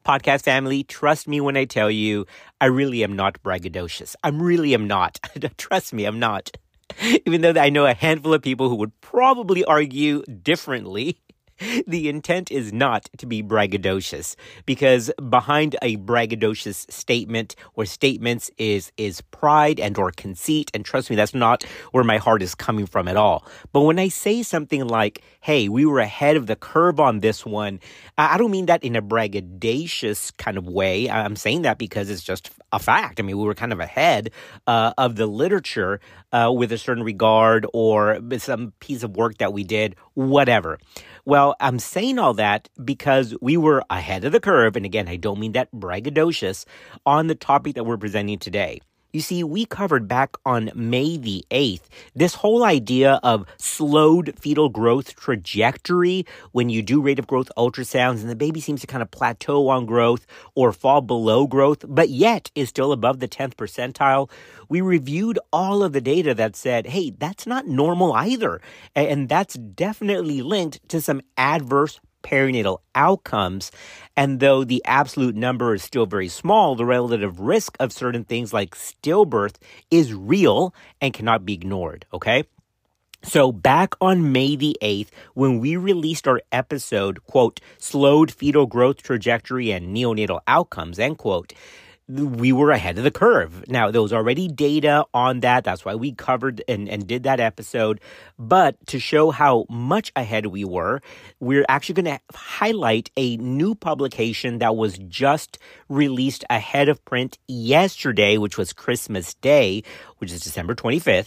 podcast family, trust me when I tell you, I really am not braggadocious. I really am not. Trust me, I'm not. Even though I know a handful of people who would probably argue differently, the intent is not to be braggadocious, because behind a braggadocious statement or statements is pride and or conceit. And trust me, that's not where my heart is coming from at all. But when I say something like, hey, we were ahead of the curve on this one, I don't mean that in a braggadocious kind of way. I'm saying that because it's just a fact. I mean, we were kind of ahead of the literature with a certain regard or some piece of work that we did, whatever. Well, I'm saying all that because we were ahead of the curve, and again, I don't mean that braggadocious, on the topic that we're presenting today. You see, we covered back on May the 8th this whole idea of slowed fetal growth trajectory when you do rate of growth ultrasounds and the baby seems to kind of plateau on growth or fall below growth, but yet is still above the 10th percentile. We reviewed all of the data that said, hey, that's not normal either. And that's definitely linked to some adverse perinatal outcomes. And though the absolute number is still very small, the relative risk of certain things like stillbirth is real and cannot be ignored, okay? So back on May the 8th, when we released our episode, quote, slowed fetal growth trajectory and neonatal outcomes, end quote, we were ahead of the curve. Now, there was already data on that. That's why we covered and did that episode. But to show how much ahead we were, we're actually going to highlight a new publication that was just released ahead of print yesterday, which was Christmas Day, which is December 25th,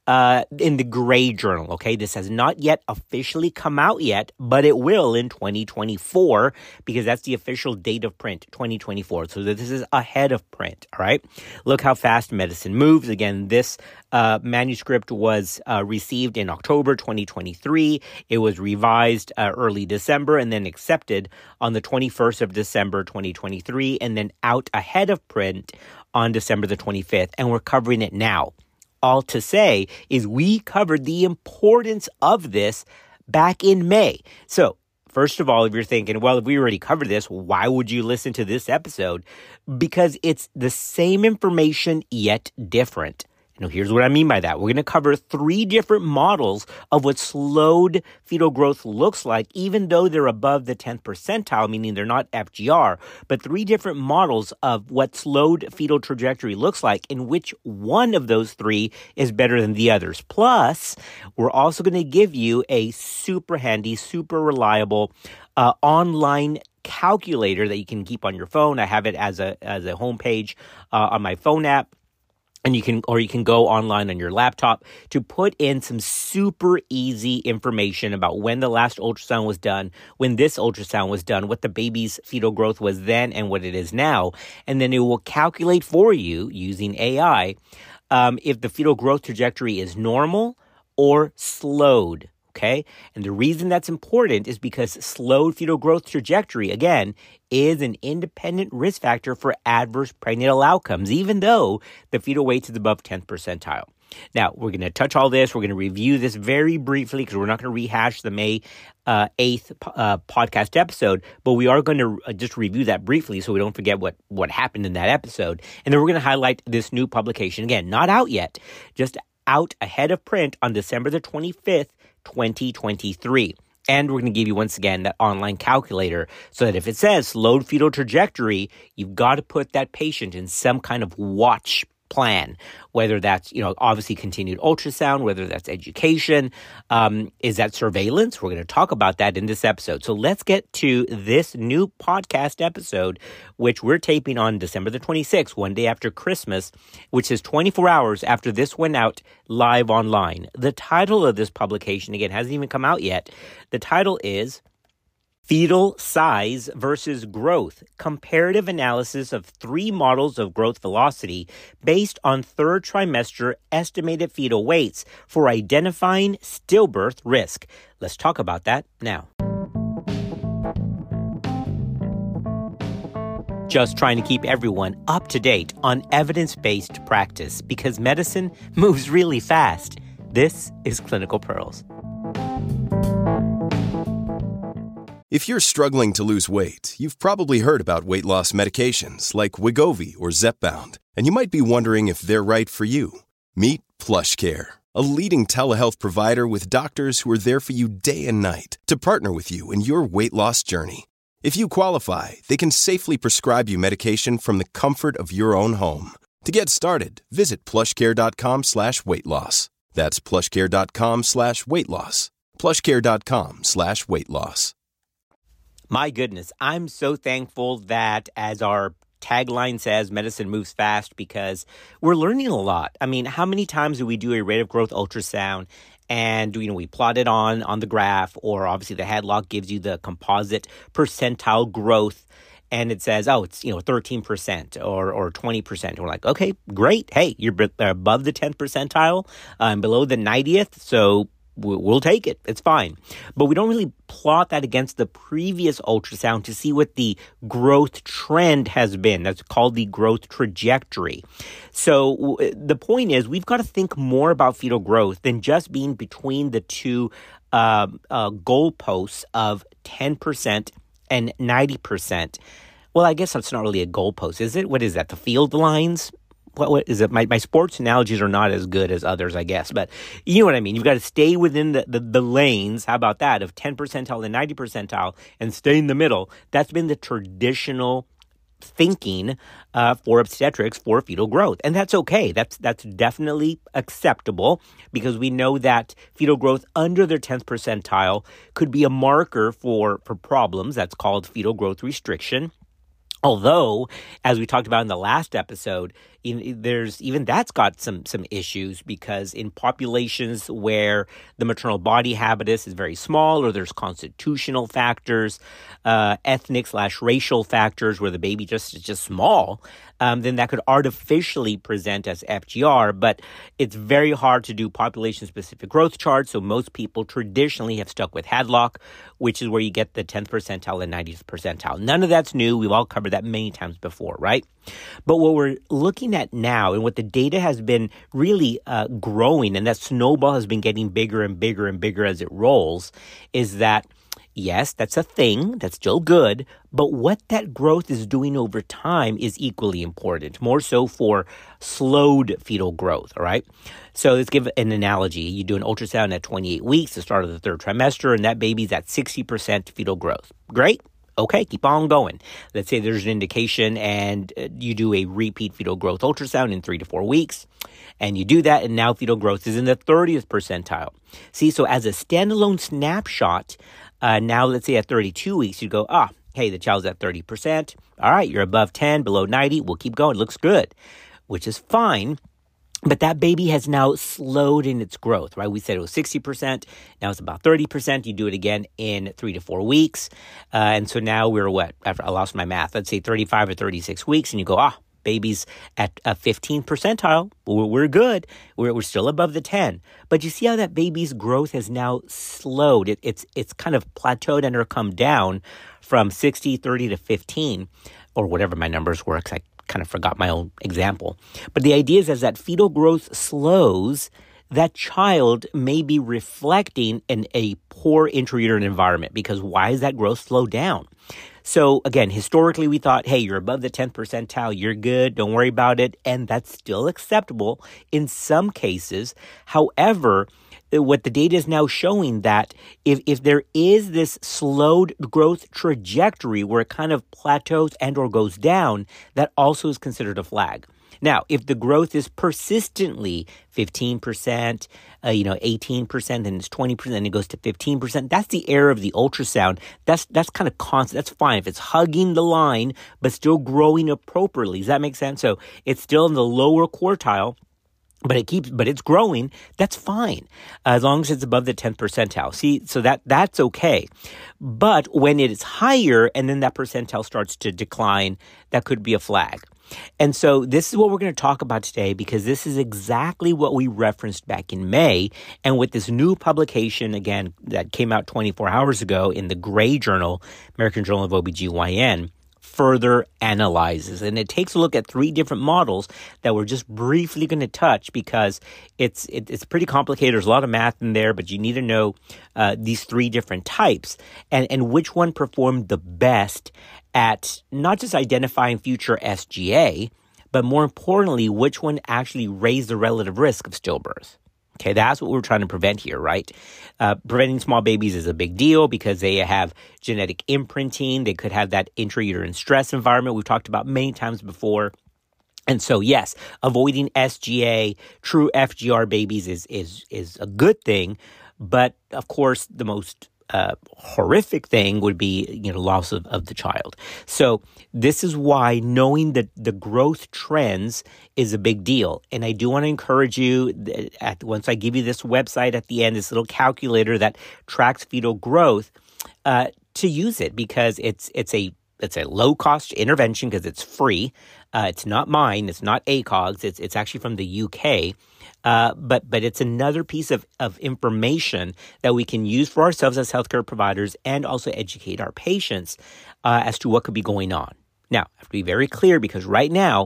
in the Gray Journal, okay? This has not yet officially come out yet, but it will in 2024 because that's the official date of print, 2024. So this is ahead of print, all right? Look how fast medicine moves. Again, this manuscript was received in October 2023. It was revised early December and then accepted on the 21st of December 2023 and then out ahead of print on December the 25th, and we're covering it now. All to say is we covered the importance of this back in May. So, first of all, if you're thinking, well, if we already covered this, why would you listen to this episode? Because it's the same information, yet different. Now, here's what I mean by that. We're going to cover 3 different models of what slowed fetal growth looks like, even though they're above the 10th percentile, meaning they're not FGR, but 3 different models of what slowed fetal trajectory looks like, in which one of those 3 is better than the others. Plus, we're also going to give you a super handy, super reliable online calculator that you can keep on your phone. I have it as a homepage on my phone app. And you can go online on your laptop to put in some super easy information about when the last ultrasound was done, when this ultrasound was done, what the baby's fetal growth was then and what it is now. And then it will calculate for you using AI if the fetal growth trajectory is normal or slowed. Okay? And the reason that's important is because slowed fetal growth trajectory, again, is an independent risk factor for adverse prenatal outcomes, even though the fetal weight is above 10th percentile. Now, we're going to touch all this. We're going to review this very briefly because we're not going to rehash the May 8th podcast episode, but we are going to just review that briefly so we don't forget what happened in that episode. And then we're going to highlight this new publication. Again, not out yet, just out ahead of print on December the 25th, 2023. And we're going to give you, once again, that online calculator so that if it says slowed fetal trajectory, you've got to put that patient in some kind of watch plan, whether that's, obviously continued ultrasound, whether that's education, is that surveillance? We're going to talk about that in this episode. So let's get to this new podcast episode, which we're taping on December the 26th, one day after Christmas, which is 24 hours after this went out live online. The title of this publication, again, hasn't even come out yet. The title is Fetal Size versus Growth, Comparative Analysis of 3 Models of Growth Velocity Based on Third Trimester Estimated Fetal Weights for Identifying Stillbirth Risk. Let's talk about that now. Just trying to keep everyone up to date on evidence-based practice because medicine moves really fast. This is Clinical Pearls. If you're struggling to lose weight, you've probably heard about weight loss medications like Wegovy or Zepbound, and you might be wondering if they're right for you. Meet PlushCare, a leading telehealth provider with doctors who are there for you day and night to partner with you in your weight loss journey. If you qualify, they can safely prescribe you medication from the comfort of your own home. To get started, visit plushcare.com/weightloss. That's plushcare.com/weightloss. plushcare.com/weightloss. My goodness, I'm so thankful that, as our tagline says, medicine moves fast, because we're learning a lot. I mean, how many times do we do a rate of growth ultrasound and, we plot it on the graph, or obviously the Hadlock gives you the composite percentile growth, and it says, oh, it's, 13% or 20%. And we're like, okay, great. Hey, you're above the 10th percentile, below the 90th. So we'll take it. It's fine. But we don't really plot that against the previous ultrasound to see what the growth trend has been. That's called the growth trajectory. So the point is, we've got to think more about fetal growth than just being between the two goalposts of 10% and 90%. Well, I guess that's not really a goalpost, is it? What is that? The field lines? What is it? My sports analogies are not as good as others, I guess. But you know what I mean. You've got to stay within the lanes. How about that? Of 10 percentile and 90 percentile, and stay in the middle. That's been the traditional thinking for obstetrics for fetal growth. And that's okay. That's definitely acceptable, because we know that fetal growth under their 10th percentile could be a marker for problems. That's called fetal growth restriction. Although, as we talked about in the last episode, even that's got some issues, because in populations where the maternal body habitus is very small, or there's constitutional factors, ethnic/racial factors where the baby is just small, then that could artificially present as FGR. But it's very hard to do population-specific growth charts, so most people traditionally have stuck with Hadlock, which is where you get the 10th percentile and 90th percentile. None of that's new. We've all covered that many times before, right? But what we're looking at now, and what the data has been really growing, and that snowball has been getting bigger and bigger and bigger as it rolls, is that, yes, that's a thing, that's still good, but what that growth is doing over time is equally important, more so for slowed fetal growth, all right? So let's give an analogy. You do an ultrasound at 28 weeks, the start of the third trimester, and that baby's at 60% fetal growth. Great. Okay, keep on going. Let's say there's an indication and you do a repeat fetal growth ultrasound in 3 to 4 weeks, and you do that, and now fetal growth is in the 30th percentile. See, so as a standalone snapshot, now let's say at 32 weeks, you go, hey, the child's at 30%. All right, you're above 10, below 90. We'll keep going. Looks good, which is fine. But that baby has now slowed in its growth, right? We said it was 60%. Now it's about 30%. You do it again in 3 to 4 weeks. And so now we're after I lost my math, let's say 35 or 36 weeks. And you go, baby's at a 15th percentile. We're good. We're still above the 10. But you see how that baby's growth has now slowed. It's kind of plateaued and or come down from 60, 30 to 15, or whatever my numbers were, because I kind of forgot my own example. But the idea is, as that fetal growth slows, that child may be reflecting in a poor intrauterine environment, because why is that growth slow down? So again, historically we thought, hey, you're above the 10th percentile, you're good, don't worry about it, and that's still acceptable in some cases. However, what the data is now showing, that if there is this slowed growth trajectory where it kind of plateaus and or goes down, that also is considered a flag. Now, if the growth is persistently 15%, 18%, and it's 20%, and it goes to 15%, that's the error of the ultrasound. That's kind of constant. That's fine. If it's hugging the line, but still growing appropriately. Does that make sense? So it's still in the lower quartile, but it's growing, that's fine, as long as it's above the 10th percentile. See, so that's okay. But when it is higher and then that percentile starts to decline, that could be a flag. And so this is what we're going to talk about today, because this is exactly what we referenced back in May. And with this new publication, again, that came out 24 hours ago in the Gray Journal, American Journal of OBGYN, further analyzes. And it takes a look at 3 different models that we're just briefly going to touch because it's pretty complicated. There's a lot of math in there, but you need to know these 3 different types and which one performed the best at not just identifying future SGA, but more importantly, which one actually raised the relative risk of stillbirth. Okay, that's what we're trying to prevent here, right? Preventing small babies is a big deal because they have genetic imprinting. They could have that intrauterine stress environment we've talked about many times before. And so, yes, avoiding SGA, true FGR babies is a good thing. But, of course, the most horrific thing would be, loss of the child. So this is why knowing that the growth trends is a big deal. And I do want to encourage you, once I give you this website at the end, this little calculator that tracks fetal growth, to use it because it's a low cost intervention because it's free. It's not mine. It's not ACOG's. It's actually from the UK. But it's another piece of information that we can use for ourselves as healthcare providers and also educate our patients as to what could be going on. Now, I have to be very clear because right now,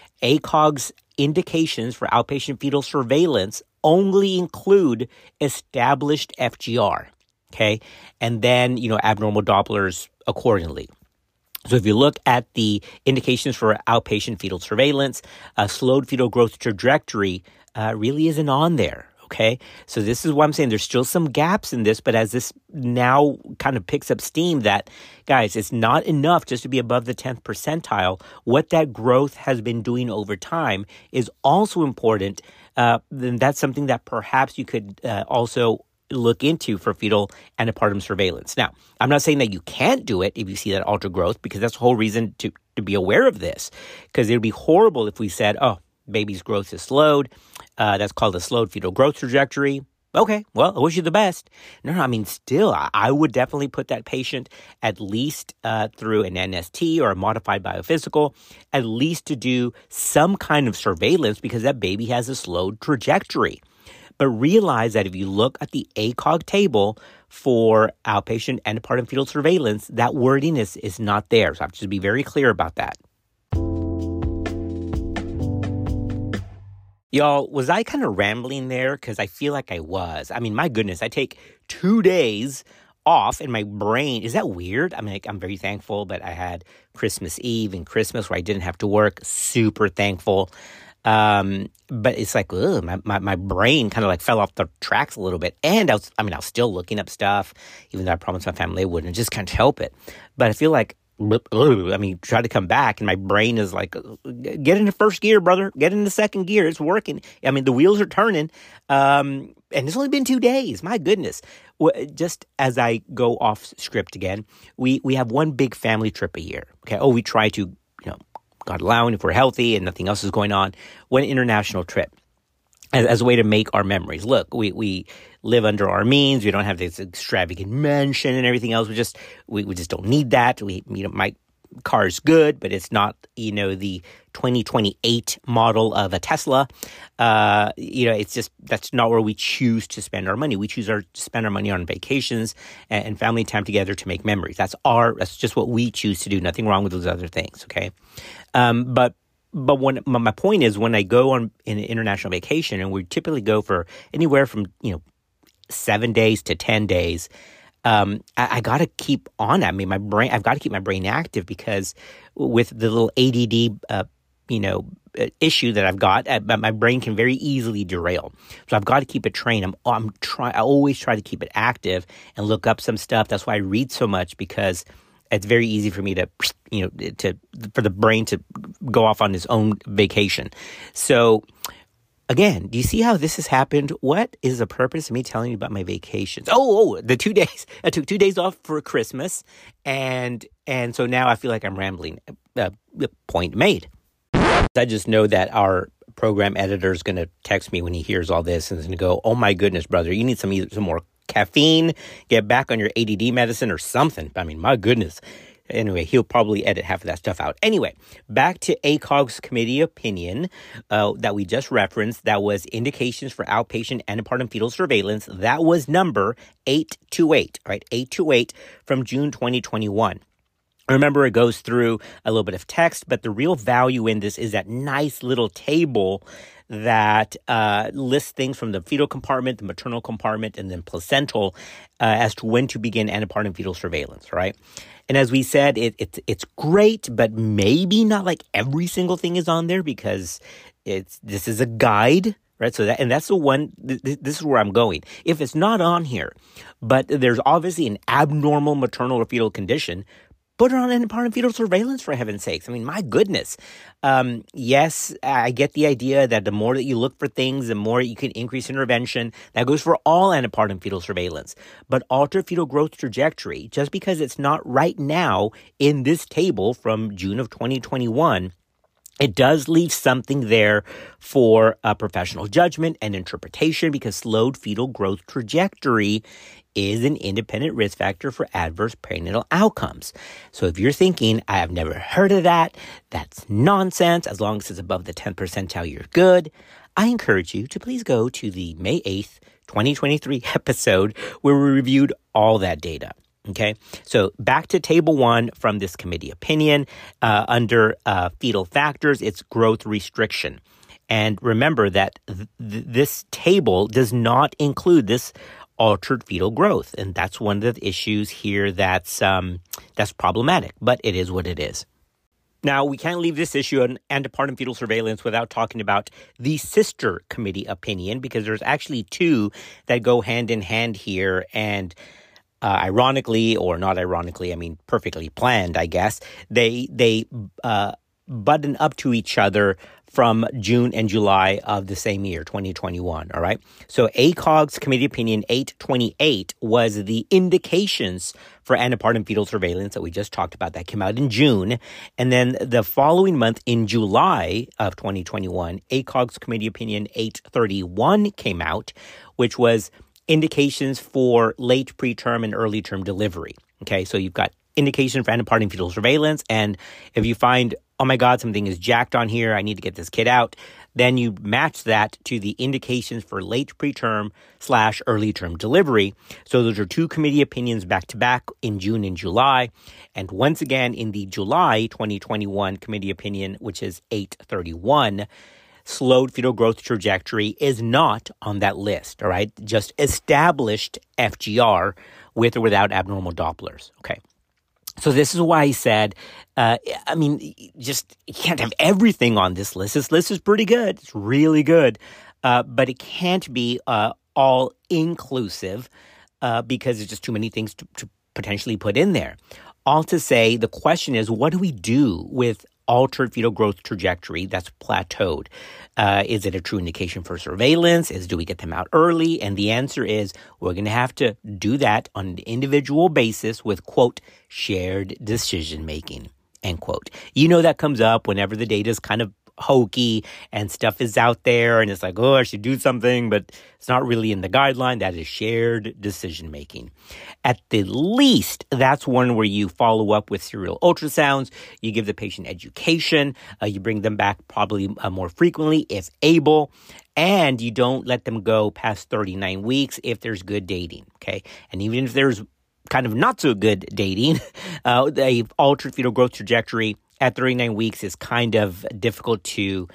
ACOG's indications for outpatient fetal surveillance only include established FGR, okay? And then, abnormal Dopplers accordingly. So if you look at the indications for outpatient fetal surveillance, slowed fetal growth trajectory really isn't on there, okay? So this is why I'm saying there's still some gaps in this, but as this now kind of picks up steam that, guys, it's not enough just to be above the 10th percentile. What that growth has been doing over time is also important. Then that's something that perhaps you could also look into for fetal antepartum surveillance. Now, I'm not saying that you can't do it if you see that altered growth, because that's the whole reason to be aware of this, because it would be horrible if we said, oh, baby's growth is slowed. That's called a slowed fetal growth trajectory. Okay, well, I wish you the best. No, I mean, still, I would definitely put that patient at least through an NST or a modified biophysical, at least to do some kind of surveillance because that baby has a slowed trajectory. But realize that if you look at the ACOG table for outpatient antepartum fetal surveillance, that wording is not there. So I have to be very clear about that. Y'all, was I kind of rambling there? Because I feel like I was. I mean, my goodness, I take 2 days off and my brain, is that weird? I mean, I'm very thankful that I had Christmas Eve and Christmas where I didn't have to work. Super thankful. But it's like, my brain kind of like fell off the tracks a little bit. And I was still looking up stuff, even though I promised my family I wouldn't. I just can't help it. But I feel like, try to come back and my brain is like, get into first gear, brother. Get into second gear. It's working. I mean, the wheels are turning. And it's only been 2 days. My goodness. Just as I go off script again, we have one big family trip a year. Okay. We try to, God allowing, if we're healthy and nothing else is going on, one international trip as a way to make our memories. Look, we live under our means. We don't have this extravagant mansion and everything else. We just don't need that. My car is good, but it's not, the 2028 model of a Tesla. It's just, that's not where we choose to spend our money. We choose to spend our money on vacations and family time together to make memories. That's just what we choose to do. Nothing wrong with those other things. Okay. But when my point is, when I go on an international vacation, and we typically go for anywhere from 7 days to 10 days, I got to keep on. I mean, I've got to keep my brain active because with the little ADD, issue that I've got, my brain can very easily derail. So I've got to keep it trained. I always try to keep it active and look up some stuff. That's why I read so much, because it's very easy for me for the brain to go off on its own vacation. So again, do you see how this has happened? What is the purpose of me telling you about my vacations? The 2 days. I took 2 days off for Christmas, and so now I feel like I'm rambling. Point made. I just know that our program editor is going to text me when he hears all this and is going to go, "Oh my goodness, brother, you need some more caffeine, get back on your ADD medicine or something." I mean, my goodness. Anyway, he'll probably edit half of that stuff out. Anyway, back to ACOG's committee opinion that we just referenced. That was indications for outpatient antepartum fetal surveillance. That was number 828, right? 828 from June 2021. Remember, it goes through a little bit of text, but the real value in this is that nice little table that lists things from the fetal compartment, the maternal compartment, and then placental as to when to begin antepartum fetal surveillance, right? And as we said, it's great, but maybe not like every single thing is on there because this is a guide, right? So that's the one, this is where I'm going. If it's not on here, but there's obviously an abnormal maternal or fetal condition, put it on antepartum fetal surveillance, for heaven's sakes. I mean, my goodness. Yes, I get the idea that the more that you look for things, the more you can increase intervention. That goes for all antepartum fetal surveillance. But altered fetal growth trajectory, just because it's not right now in this table from June of 2021, it does leave something there for professional judgment and interpretation because slowed fetal growth trajectory is an independent risk factor for adverse perinatal outcomes. So if you're thinking, I have never heard of that, that's nonsense, as long as it's above the 10th percentile, you're good, I encourage you to please go to the May 8th, 2023 episode where we reviewed all that data. Okay, so back to table 1 from this committee opinion. Under fetal factors, it's growth restriction. And remember that this table does not include this altered fetal growth. And that's one of the issues here that's problematic, but it is what it is. Now, we can't leave this issue on antepartum fetal surveillance without talking about the sister committee opinion, because there's actually 2 that go hand in hand here. And ironically, or not ironically, I mean perfectly planned, I guess, they button up to each other from June and July of the same year, 2021, all right? So ACOG's Committee Opinion 828 was the indications for antepartum fetal surveillance that we just talked about. That came out in June. And then the following month, in July of 2021, ACOG's Committee Opinion 831 came out, which was indications for late preterm and early term delivery. Okay, so you've got indication for antepartum fetal surveillance, and if you find, oh my God, something is jacked on here, I need to get this kid out, then you match that to the indications for late preterm / early term delivery. So those are 2 committee opinions back to back in June and July. And once again, in the July 2021 committee opinion, which is 831, slowed fetal growth trajectory is not on that list, all right? Just established FGR with or without abnormal Dopplers, okay? So this is why I said, you can't have everything on this list. This list is pretty good. It's really good. But it can't be all inclusive because there's just too many things to potentially put in there. All to say, the question is, what do we do with altered fetal growth trajectory that's plateaued? Is it a true indication for surveillance? Do we get them out early? And the answer is we're going to have to do that on an individual basis with, quote, shared decision-making, end quote. You know that comes up whenever the data is kind of hokey and stuff is out there and it's like, oh, I should do something, but it's not really in the guideline. That is shared decision making. At the least, that's one where you follow up with serial ultrasounds, you give the patient education, you bring them back probably more frequently if able, and you don't let them go past 39 weeks if there's good dating, okay? And even if there's kind of not so good dating, the altered fetal growth trajectory at 39 weeks is kind of difficult to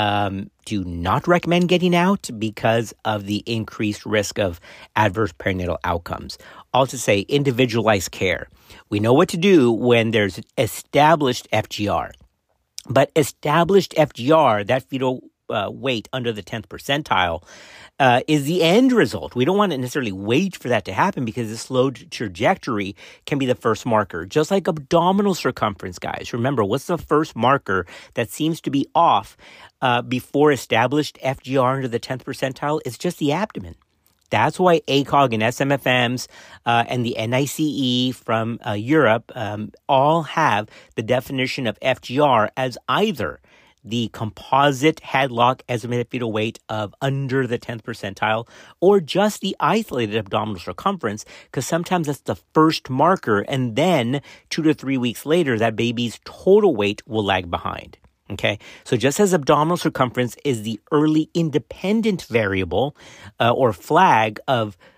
not recommend getting out because of the increased risk of adverse perinatal outcomes. All to say, individualized care. We know what to do when there's established FGR. But established FGR, that fetal weight under the 10th percentile, is the end result. We don't want to necessarily wait for that to happen because the slowed trajectory can be the first marker. Just like abdominal circumference, guys. Remember, what's the first marker that seems to be off before established FGR under the 10th percentile? It's just the abdomen. That's why ACOG and SMFMs and the NICE from Europe all have the definition of FGR as either the composite headlock estimated fetal weight of under the 10th percentile, or just the isolated abdominal circumference, because sometimes that's the first marker, and then 2 to 3 weeks later, that baby's total weight will lag behind. Okay, so just as abdominal circumference is the early independent variable or flag of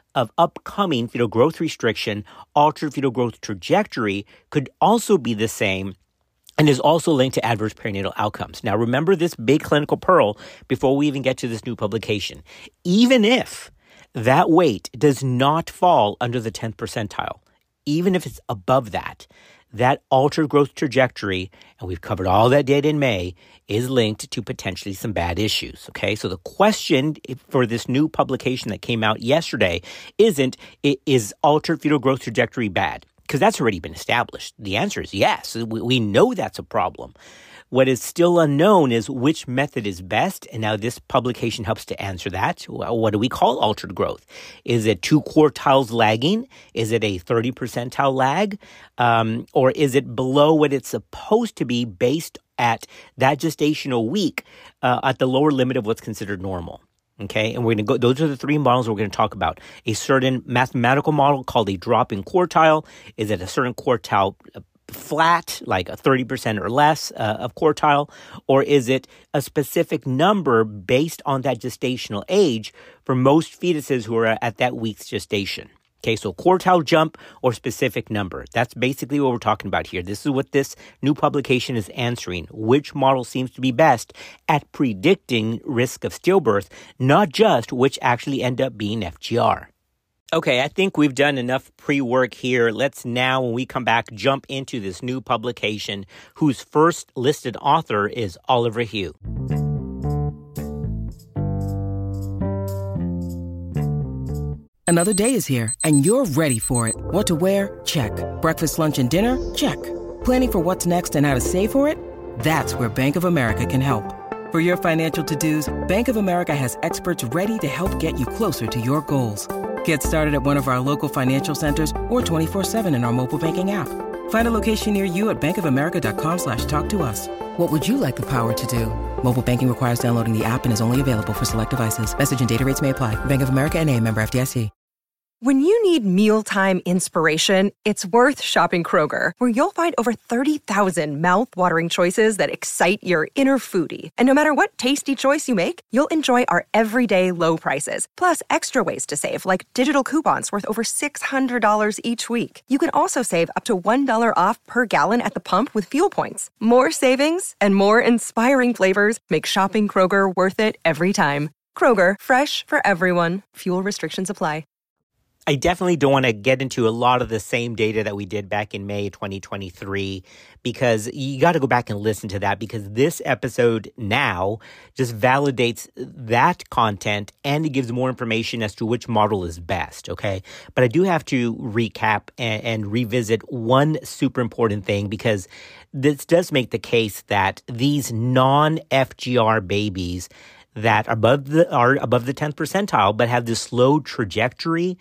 of upcoming fetal growth restriction, altered fetal growth trajectory could also be the same and is also linked to adverse perinatal outcomes. Now, remember this big clinical pearl before we even get to this new publication. Even if that weight does not fall under the 10th percentile, even if it's above that altered growth trajectory, and we've covered all that data in May, is linked to potentially some bad issues, okay? So the question for this new publication that came out yesterday isn't, is altered fetal growth trajectory bad? Because that's already been established. The answer is yes. We know that's a problem. What is still unknown is which method is best, and now this publication helps to answer that. What do we call altered growth? Is it 2 quartiles lagging? Is it a 30 percentile lag? Or is it below what it's supposed to be based at that gestational week at the lower limit of what's considered normal? Okay, and we're going to go, those are the 3 models we're going to talk about. A certain mathematical model called a drop-in quartile. Is it a certain quartile flat, like a 30% or less of quartile, or is it a specific number based on that gestational age for most fetuses who are at that week's gestation? Okay, so quartile jump or specific number. That's basically what we're talking about here. This is what this new publication is answering. Which model seems to be best at predicting risk of stillbirth, not just which actually end up being FGR. Okay, I think we've done enough pre-work here. Let's now, when we come back, jump into this new publication whose first listed author is Oliver Hugh. Another day is here, and you're ready for it. What to wear? Check. Breakfast, lunch, and dinner? Check. Planning for what's next and how to save for it? That's where Bank of America can help. For your financial to-dos, Bank of America has experts ready to help get you closer to your goals. Get started at one of our local financial centers or 24/7 in our mobile banking app. Find a location near you at bankofamerica.com/talktous. What would you like the power to do? Mobile banking requires downloading the app and is only available for select devices. Message and data rates may apply. Bank of America N.A., member FDIC. When you need mealtime inspiration, it's worth shopping Kroger, where you'll find over 30,000 mouth-watering choices that excite your inner foodie. And no matter what tasty choice you make, you'll enjoy our everyday low prices, plus extra ways to save, like digital coupons worth over $600 each week. You can also save up to $1 off per gallon at the pump with fuel points. More savings and more inspiring flavors make shopping Kroger worth it every time. Kroger, fresh for everyone. Fuel restrictions apply. I definitely don't want to get into a lot of the same data that we did back in May 2023 because you got to go back and listen to that because this episode now just validates that content and it gives more information as to which model is best, okay? But I do have to recap and revisit one super important thing because this does make the case that these non-FGR babies that are above the 10th percentile but have this slow trajectory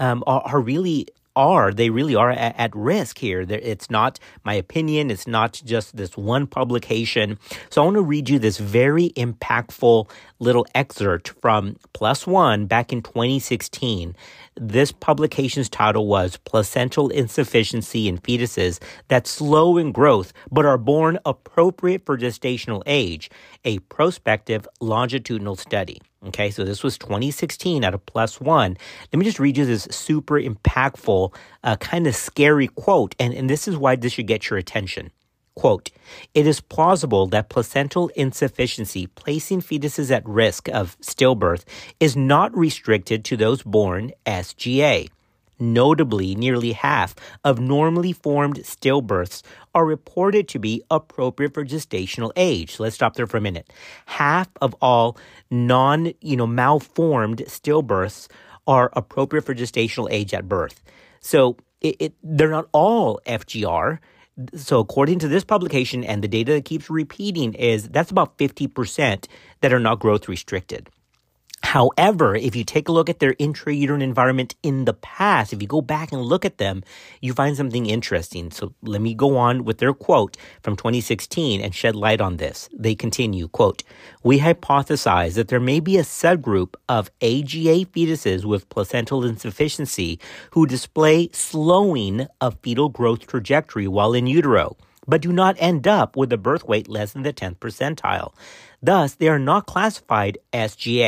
they really are at risk here. It's not my opinion. It's not just this one publication. So I want to read you this very impactful little excerpt from PLOS ONE back in 2016. This publication's title was Placental Insufficiency in Fetuses That Slow in Growth But Are Born Appropriate for Gestational Age, a Prospective Longitudinal Study. Okay, so this was 2016 out of PLOS ONE. Let me just read you this super impactful, kind of scary quote, and this is why this should get your attention. Quote, "It is plausible that placental insufficiency placing fetuses at risk of stillbirth is not restricted to those born SGA. Notably, nearly half of normally formed stillbirths are reported to be appropriate for gestational age." So let's stop there for a minute. Half of all malformed stillbirths are appropriate for gestational age at birth. So they're not all FGR. So according to this publication and the data that keeps repeating is that's about 50% that are not growth restricted. However, if you take a look at their intrauterine environment in the past, if you go back and look at them, you find something interesting. So let me go on with their quote from 2016 and shed light on this. They continue, quote, "We hypothesize that there may be a subgroup of AGA fetuses with placental insufficiency who display slowing of fetal growth trajectory while in utero, but do not end up with a birth weight less than the 10th percentile. Thus, they are not classified as GA.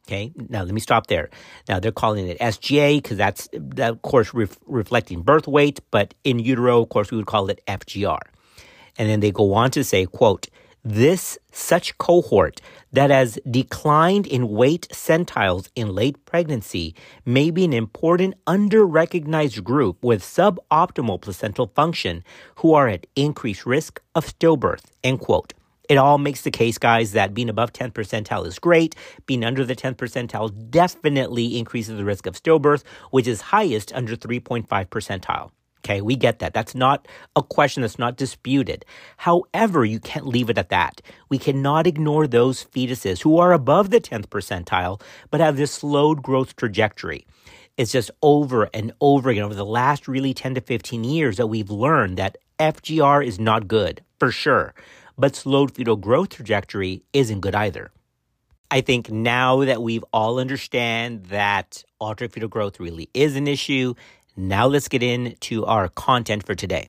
Okay, now let me stop there. Now they're calling it SGA because that's, of course, reflecting birth weight, but in utero, of course, we would call it FGR. And then they go on to say, quote, this such cohort that has declined in weight centiles in late pregnancy may be an important under-recognized group with suboptimal placental function who are at increased risk of stillbirth, end quote. It all makes the case, guys, that being above 10th percentile is great. Being under the 10th percentile definitely increases the risk of stillbirth, which is highest under 3.5 percentile. Okay, we get that. That's not a question that's not disputed. However, you can't leave it at that. We cannot ignore those fetuses who are above the 10th percentile but have this slowed growth trajectory. It's just over and over again over the last really 10 to 15 years that we've learned that FGR is not good, for sure. But slowed fetal growth trajectory isn't good either. I think now that we've all understand that altered fetal growth really is an issue, now let's get into our content for today.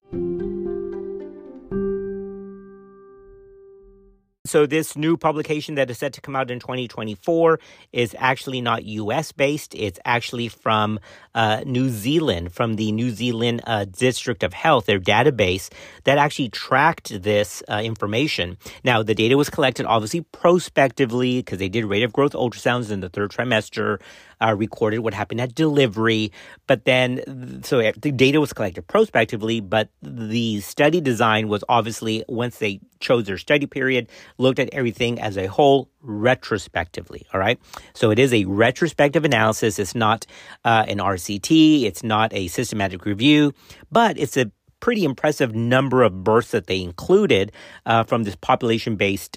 So this new publication that is set to come out in 2024 is actually not U.S.-based. It's actually from New Zealand, from the New Zealand District of Health, their database that actually tracked this information. Now, the data was collected obviously prospectively because they did rate of growth ultrasounds in the third trimester, recorded what happened at delivery. But then, so the data was collected prospectively, but the study design was obviously, once they chose their study period, looked at everything as a whole retrospectively, all right? So it is a retrospective analysis. It's not an RCT. It's not a systematic review, but it's a pretty impressive number of births that they included from this population-based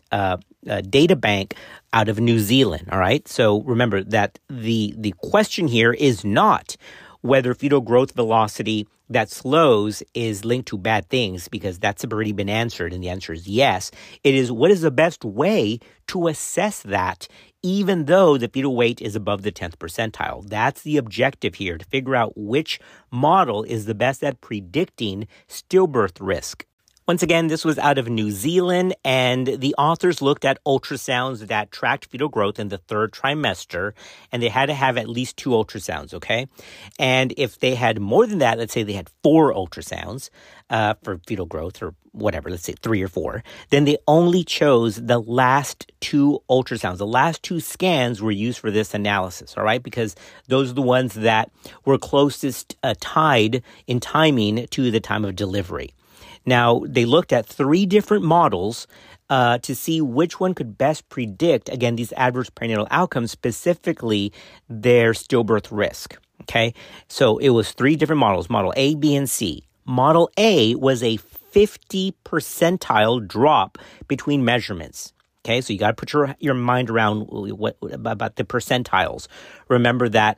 data bank out of New Zealand, all right? So remember that the question here is not whether fetal growth velocity that slows is linked to bad things, because that's already been answered, and the answer is yes. It is what is the best way to assess that, even though the fetal weight is above the 10th percentile. That's the objective here, to figure out which model is the best at predicting stillbirth risk. Once again, this was out of New Zealand, and the authors looked at ultrasounds that tracked fetal growth in the third trimester, and they had to have at least 2 ultrasounds, okay? And if they had more than that, let's say they had 4 ultrasounds for fetal growth or whatever, let's say 3 or 4, then they only chose the last 2 ultrasounds. The last 2 scans were used for this analysis, all right? Because those are the ones that were closest tied in timing to the time of delivery. Now, they looked at 3 different models to see which one could best predict, again, these adverse perinatal outcomes, specifically their stillbirth risk, okay? So it was 3 different models, Model A, B, and C. Model A was a 50 percentile drop between measurements. Okay, so you got to put your mind around what about the percentiles. Remember that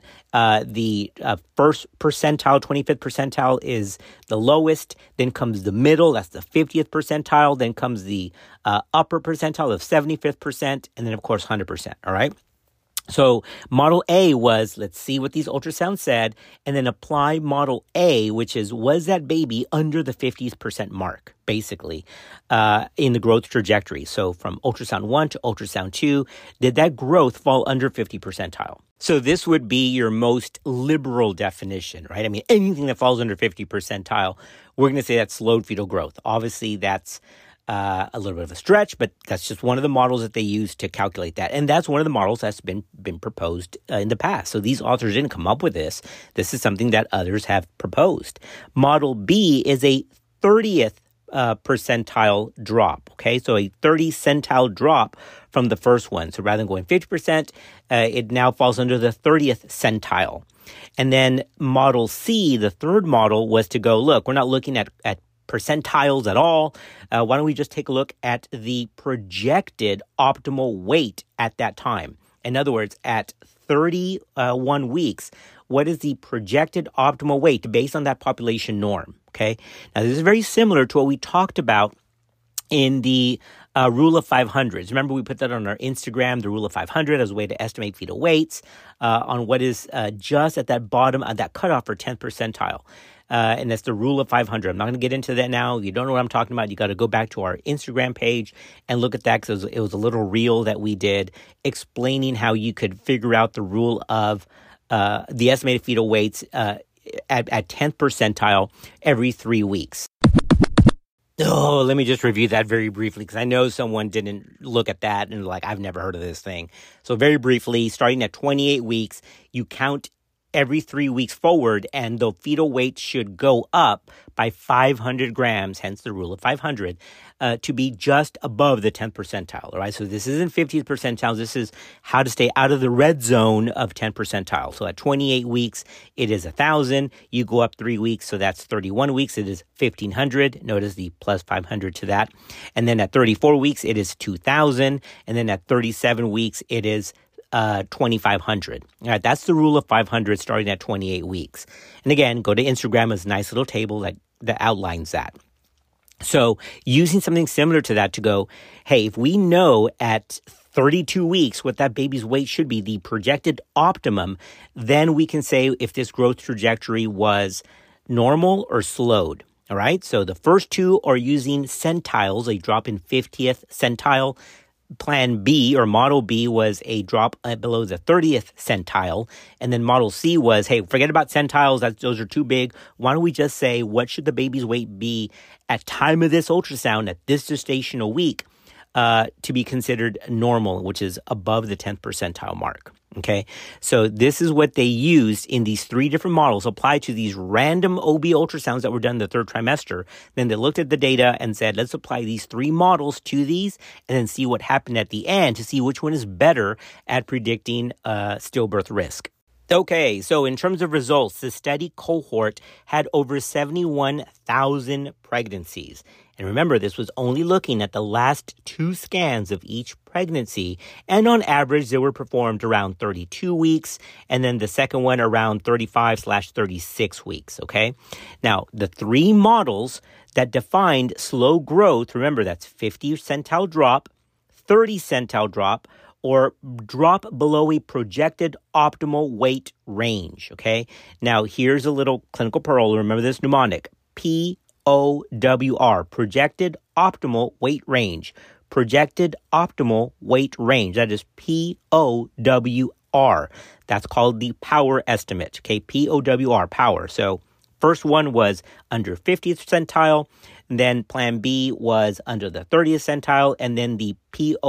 the first percentile, 25th percentile, is the lowest. Then comes the middle, that's the 50th percentile. Then comes the upper percentile of 75th percent, and then of course 100%. All right. So Model A was, let's see what these ultrasounds said, and then apply Model A, which is, was that baby under the 50th percent mark, basically, in the growth trajectory? So from ultrasound 1 to ultrasound 2, did that growth fall under 50 percentile? So this would be your most liberal definition, right? I mean, anything that falls under 50 percentile, we're going to say that's slowed fetal growth. Obviously, that's a little bit of a stretch, but that's just one of the models that they use to calculate that. And that's one of the models that's been proposed in the past. So these authors didn't come up with this. This is something that others have proposed. Model B is a 30th percentile drop, okay? So a 30 centile drop from the first one. So rather than going 50%, it now falls under the 30th centile. And then Model C, the third model, was to go, look, we're not looking at percentiles at all. Why don't we just take a look at the projected optimal weight at that time? In other words, at 31 weeks, what is the projected optimal weight based on that population norm? Okay. Now, this is very similar to what we talked about in the rule of 500s. Remember, we put that on our Instagram, the rule of 500, as a way to estimate fetal weights on what is just at that bottom of that cutoff for 10th percentile. And that's the rule of 500. I'm not going to get into that now. If you don't know what I'm talking about, you got to go back to our Instagram page and look at that, because it was a little reel that we did explaining how you could figure out the rule of the estimated fetal weights at 10th percentile every 3 weeks. Oh, let me just review that very briefly, because I know someone didn't look at that and like, I've never heard of this thing. So very briefly, starting at 28 weeks, you count every 3 weeks forward, and the fetal weight should go up by 500 grams, hence the rule of 500, to be just above the 10th percentile, all right? So this isn't 50th percentile. This is how to stay out of the red zone of 10th percentile. So at 28 weeks, it is 1,000. You go up 3 weeks, so that's 31 weeks. It is 1,500. Notice the plus 500 to that. And then at 34 weeks, it is 2,000. And then at 37 weeks, it is 2,500. All right, that's the rule of 500 starting at 28 weeks. And again, go to Instagram. It's a nice little table that outlines that. So using something similar to that to go, hey, if we know at 32 weeks what that baby's weight should be, the projected optimum, then we can say if this growth trajectory was normal or slowed. All right, so the first two are using centiles, a drop in 50th centile. Plan B or Model B was a drop below the 30th centile. And then Model C was, hey, forget about centiles. Those are too big. Why don't we just say, what should the baby's weight be at time of this ultrasound at this gestational week to be considered normal, which is above the 10th percentile mark. Okay, so this is what they used in these 3 different models applied to these random OB ultrasounds that were done in the 3rd trimester. Then they looked at the data and said, let's apply these 3 models to these and then see what happened at the end to see which one is better at predicting stillbirth risk. Okay, so in terms of results, the study cohort had over 71,000 pregnancies. And remember, this was only looking at the last 2 scans of each pregnancy. And on average, they were performed around 32 weeks. And then the second one around 35/36 weeks, okay? Now, the 3 models that defined slow growth, remember, that's 50 centile drop, 30 centile drop, or drop below a projected optimal weight range, okay? Now, here's a little clinical pearl. Remember this mnemonic, POWR, projected optimal weight range. Projected optimal weight range. That is POWR. That's called the power estimate, okay? POWR, power. So first one was under 50th centile. Then plan B was under the 30th centile, and then the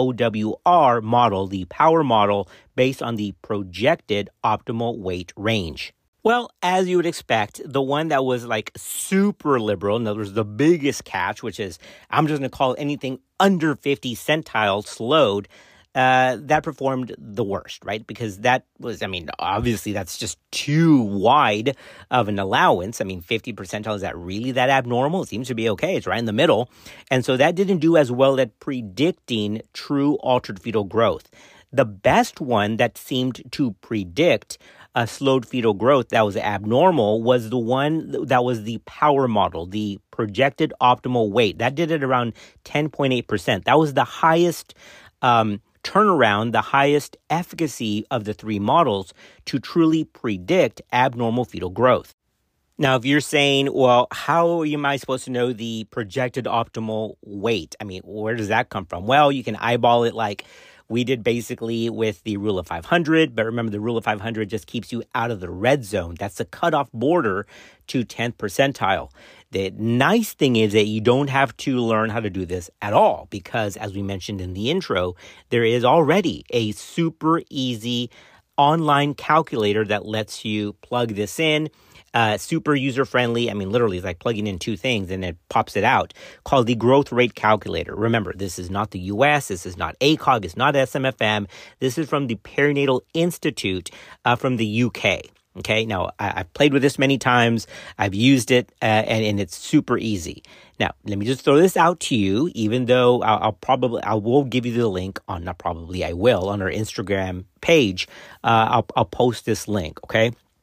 POWR model, the power model, based on the projected optimal weight range. Well, as you would expect, the one that was like super liberal, in other words, the biggest catch, which is, I'm just going to call anything under 50 centile slowed, that performed the worst, right? Because that was, obviously that's just too wide of an allowance. 50 percentile, is that really that abnormal? It seems to be okay. It's right in the middle. And so that didn't do as well at predicting true altered fetal growth. The best one that seemed to predict a slowed fetal growth that was abnormal was the one that was the power model, the projected optimal weight. That did it around 10.8%. That was the highest turnaround, the highest efficacy of the 3 models to truly predict abnormal fetal growth. Now, if you're saying, well, how am I supposed to know the projected optimal weight? Where does that come from? Well, you can eyeball it like we did basically with the rule of 500, but remember the rule of 500 just keeps you out of the red zone. That's the cutoff border to 10th percentile. The nice thing is that you don't have to learn how to do this at all because, as we mentioned in the intro, there is already a super easy online calculator that lets you plug this in. Super user-friendly. Literally, it's like plugging in 2 things and it pops it out, called the growth rate calculator. Remember, this is not the U.S., this is not ACOG, it's not SMFM. This is from the Perinatal Institute from the U.K., okay? Now, I've played with this many times. I've used it, and it's super easy. Now, let me just throw this out to you, even though I will give you the link on, not probably, I will, on our Instagram page. I'll post this link, okay?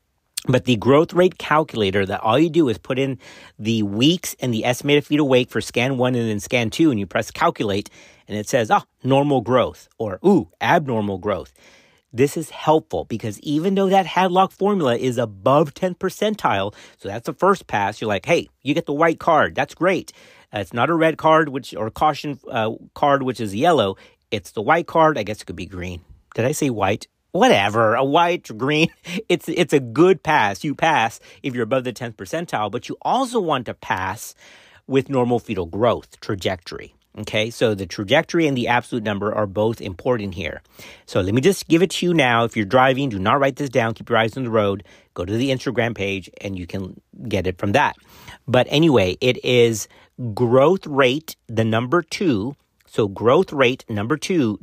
But the growth rate calculator, that all you do is put in the weeks and the estimated fetal weight for scan 1 and then scan 2, and you press calculate, and it says, normal growth, or, abnormal growth. This is helpful because even though that Hadlock formula is above 10th percentile, so that's the first pass, you're like, hey, you get the white card. That's great. It's not a red card, or caution card, which is yellow. It's the white card. I guess it could be green. Did I say white? Whatever, a white, green, it's a good pass. You pass if you're above the 10th percentile, but you also want to pass with normal fetal growth trajectory. Okay, so the trajectory and the absolute number are both important here. So let me just give it to you now. If you're driving, do not write this down. Keep your eyes on the road. Go to the Instagram page and you can get it from that. But anyway, it is growth rate, the number 2. So growth rate, number 2,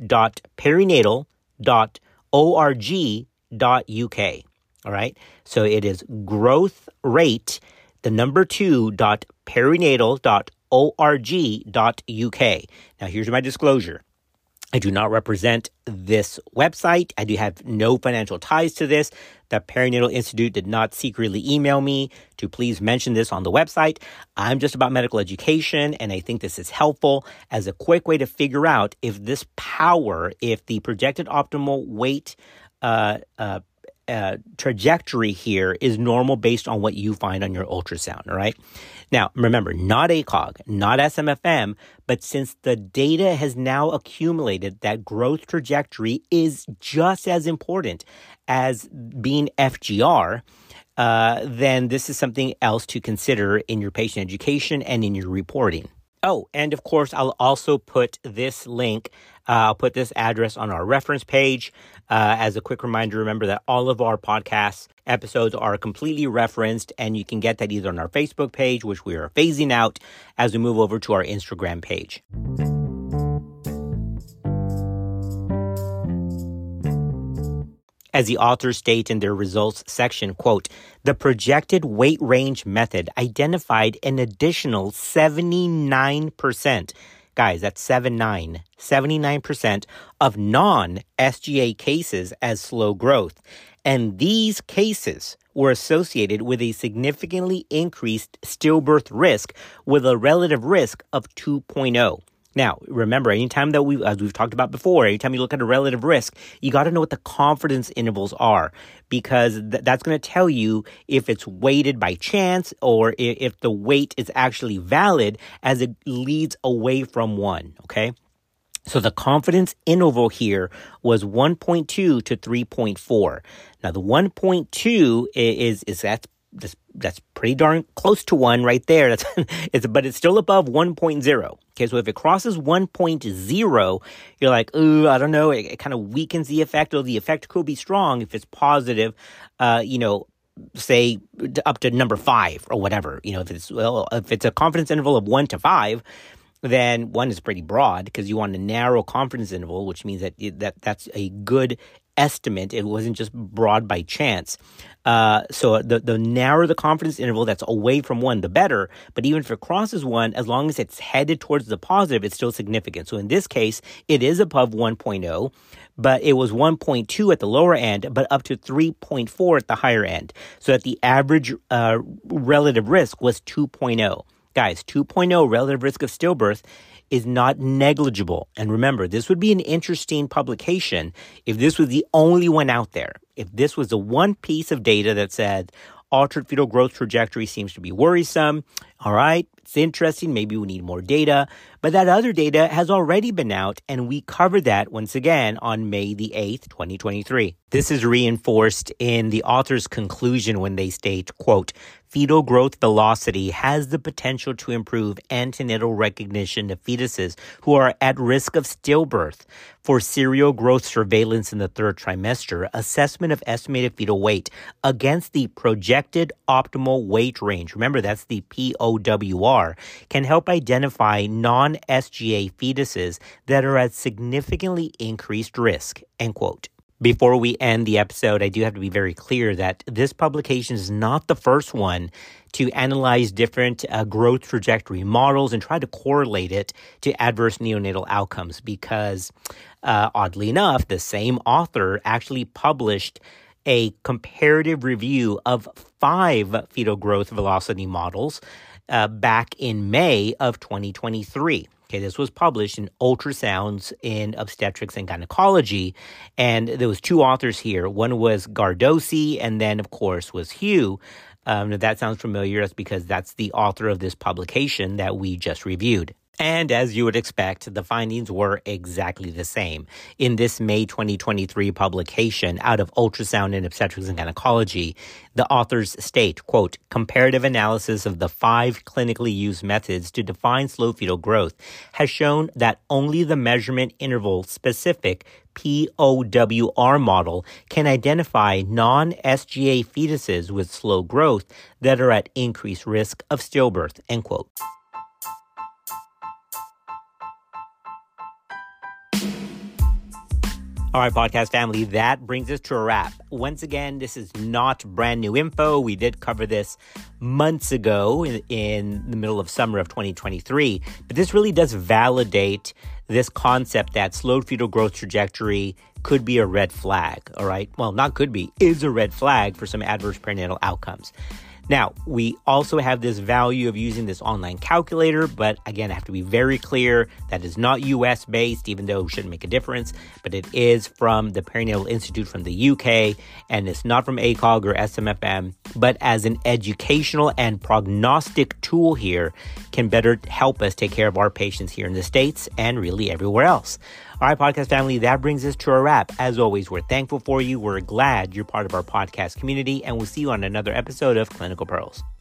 perinatal.org.uk. All right. So it is growth rate, the number 2, perinatal.org.uk. Now, here's my disclosure. I do not represent this website. I do have no financial ties to this. The Perinatal Institute did not secretly email me to please mention this on the website. I'm just about medical education, and I think this is helpful as a quick way to figure out if the projected optimal weight trajectory here is normal based on what you find on your ultrasound, all right? Now, remember, not ACOG, not SMFM, but since the data has now accumulated that growth trajectory is just as important as being FGR, then this is something else to consider in your patient education and in your reporting. Oh, and of course, I'll also put this link, I'll put this address on our reference page. As a quick reminder, remember that all of our podcast episodes are completely referenced, and you can get that either on our Facebook page, which we are phasing out as we move over to our Instagram page. As the authors state in their results section, quote, the projected weight range method identified an additional 79%. Guys, that's 79% of non-SGA cases as slow growth. And these cases were associated with a significantly increased stillbirth risk with a relative risk of 2.0. Now, remember, anytime that as we've talked about before, anytime you look at a relative risk, you got to know what the confidence intervals are, because that's going to tell you if it's weighted by chance or if the weight is actually valid as it leads away from 1, okay? So the confidence interval here was 1.2 to 3.4. Now, the 1.2 is that's pretty darn close to 1 right there. But it's still above 1.0. Okay, so if it crosses 1.0, you're like, ooh, I don't know. It kind of weakens the effect, or the effect could be strong if it's positive, say up to number 5 or whatever. If it's a confidence interval of 1 to 5, then 1 is pretty broad because you want a narrow confidence interval, which means that's a good estimate. It wasn't just broad by chance. So the narrower the confidence interval that's away from 1, the better. But even if it crosses 1, as long as it's headed towards the positive, it's still significant. So in this case, it is above 1.0, but it was 1.2 at the lower end, but up to 3.4 at the higher end. So that the average relative risk was 2.0. Guys, 2.0 relative risk of stillbirth is not negligible. And remember, this would be an interesting publication if this was the only one out there. If this was the one piece of data that said altered fetal growth trajectory seems to be worrisome. All right, it's interesting. Maybe we need more data. But that other data has already been out, and we covered that once again on May the 8th, 2023. This is reinforced in the author's conclusion when they state, quote, fetal growth velocity has the potential to improve antenatal recognition of fetuses who are at risk of stillbirth. For serial growth surveillance in the 3rd trimester, assessment of estimated fetal weight against the projected optimal weight range, remember that's the POWR, can help identify non-SGA fetuses that are at significantly increased risk, end quote. Before we end the episode, I do have to be very clear that this publication is not the first one to analyze different growth trajectory models and try to correlate it to adverse neonatal outcomes because, oddly enough, the same author actually published a comparative review of 5 fetal growth velocity models back in May of 2023. Okay, this was published in Ultrasounds in Obstetrics and Gynecology, and there was 2 authors here. One was Gardosi, and then, of course, was Hugh. If that sounds familiar, that's because that's the author of this publication that we just reviewed. And as you would expect, the findings were exactly the same. In this May 2023 publication out of Ultrasound in Obstetrics and Gynecology, the authors state, quote, comparative analysis of the 5 clinically used methods to define slow fetal growth has shown that only the measurement interval specific POWR model can identify non-SGA fetuses with slow growth that are at increased risk of stillbirth, end quote. All right, podcast family, that brings us to a wrap. Once again, this is not brand new info. We did cover this months ago in the middle of summer of 2023, but this really does validate this concept that slowed fetal growth trajectory could be a red flag, all right? Well, not could be, is a red flag for some adverse perinatal outcomes. Now, we also have this value of using this online calculator, but again, I have to be very clear that is not US-based, even though it shouldn't make a difference, but it is from the Perinatal Institute from the UK, and it's not from ACOG or SMFM, but as an educational and prognostic tool here, can better help us take care of our patients here in the States and really everywhere else. All right, podcast family, that brings us to a wrap. As always, we're thankful for you. We're glad you're part of our podcast community, and we'll see you on another episode of Clinical Pearls.